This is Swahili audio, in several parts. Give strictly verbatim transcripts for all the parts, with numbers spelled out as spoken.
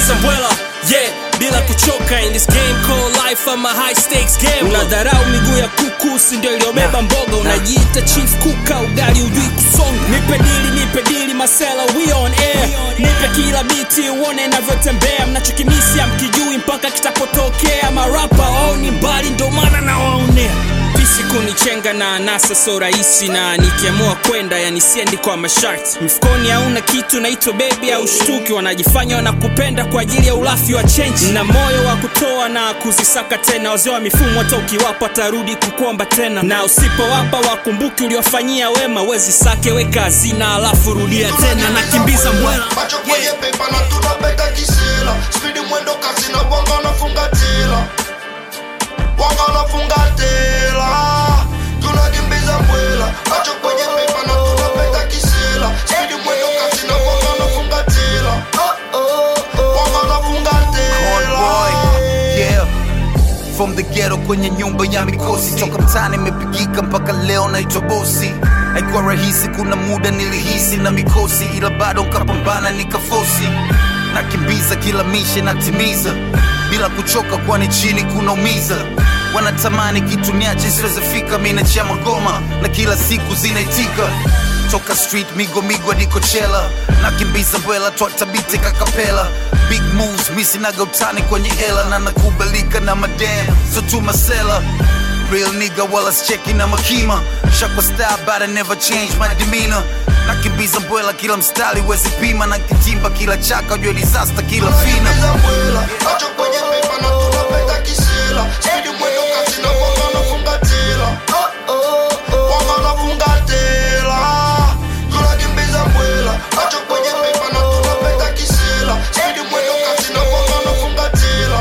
nakimbiza mbwela, yeah, bila kuchoka. In this game called life, I'm a high stakes game. Unadharau miguu ya kuku, si ndio iliyobeba mboga. Unajiita chief kuka, ugali ujui kusonga. Nipe dili, nipe dili, masela, we on air. Nipe kila biti, uone navyotembea. Mnachokimisi amkijui mpaka kitapotokea. Marapa wao ni mbali, ndo maana nawaonea. Pisi kunichenga na anasa so rahisi, na nikiamua kwenda yani siendi kwa masharti. Mfukoni hauna kitu, naitwa baby au shtuki. Wanajifanya wanakupenda kwa ajili ya ulafi wa change. Na moyo wa kutoa na kuzisaka tena. Wazee wa mifumo hata ukiwapa tarudi kukuomba tena. Na usipowapa wakumbuki uliwafanyia wema. Wezi sake weka hazina alafu rudia tena. Nakimbiza mwela, macho kwenye pepa na tunabeta kisela. Speedy mwendo kasi na wanga nafunga tela. Wanga nafunga tela. Tunakimbiza mwela, macho kwenye pepa na tunabeta kisela. Speedy mwendo kasi na wanga nafunga tela. Wanga nafunga tela. Yeah. From the ghetto kwenye nyumba ya mikosi. Toka mtaani nimepigika mpaka leo naitwa bosi. Haikuwa rahisi, kuna muda nilihisi na mikosi, ila bado nkapambana nikafosi. Nakimbiza kila mishe natimiza bila kuchoka, kwani chini kunaumiza. Wanatamani kitu niache siweze fika. Mimi nachia magoma na kila siku zinaitika. Toka street migo migo hadi Coachella. Nakimbiza mbwela twatabite kakapela. Big moves misi naga utani kwenye hela. Na nakubalika na madam so tu masela. Real nigga wala scheki na makima. Shakwa style but I never change my demeanor. Nakimbiza mbwela kila mstari wezi pima. Na kitimba kila chaka ujue disaster kila fina. Nakimbiza mbwela, macho kwenye pepa na tunabeta kisela. Speedy mwendo kasi na wanga nafunga tela. Wanga nafunga tela. Tunakimbiza mbwela, macho kwenye pepa na tunabeta kisela. Speedy mwendo kasi na wanga nafunga tela.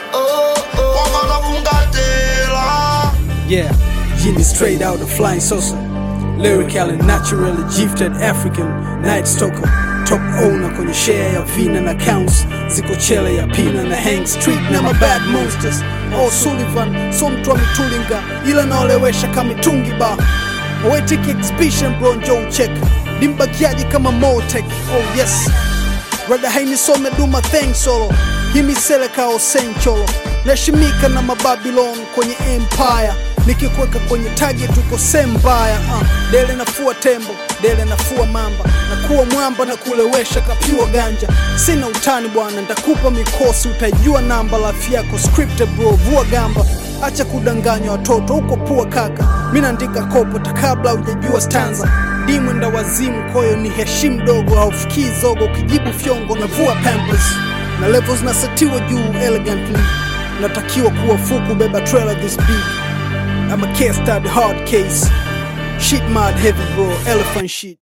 Wanga nafunga tela. Yeah, Jimmy straight out of Flying Saucer. Lyrical and naturally gifted African Night Stalker. Top owner kwenye share ya vina na counts. Ziko chele ya pina na hang street na my bad monsters. Oh Sullivan, so mtu wa mitulinga ila naolewesha kama mitungi ba. Poetic exhibition bro, njoo check. Dimbakiaji kama Motek, oh yes. Rada haini some do my thing solo. Himi seleka o sencholo. Nashimika na mababylon kwenye empire. Nikikweka kwenye target uko sembaya. uh. Dele nafua tembo, dele nafua mamba. Na kuwa mwamba na kulewesha kapiwa ganja. Sina utani bwana, nitakupa mikosi. Utajua namba lafi yako scripted bro, vua gamba. Acha kudanganya watoto, uko pua kaka. Mina andika kopo takabla ujajua stanza. Dimwenda wazimu koyo ni heshim dogo. Haufikii zogo kijibu fyongo na vua pampers. Na levels nasetiwa juu elegantly. Natakiwa kuwa fuku beba trailer this big. I'm a case study hard case. Shit mad heavy bro, elephant shit.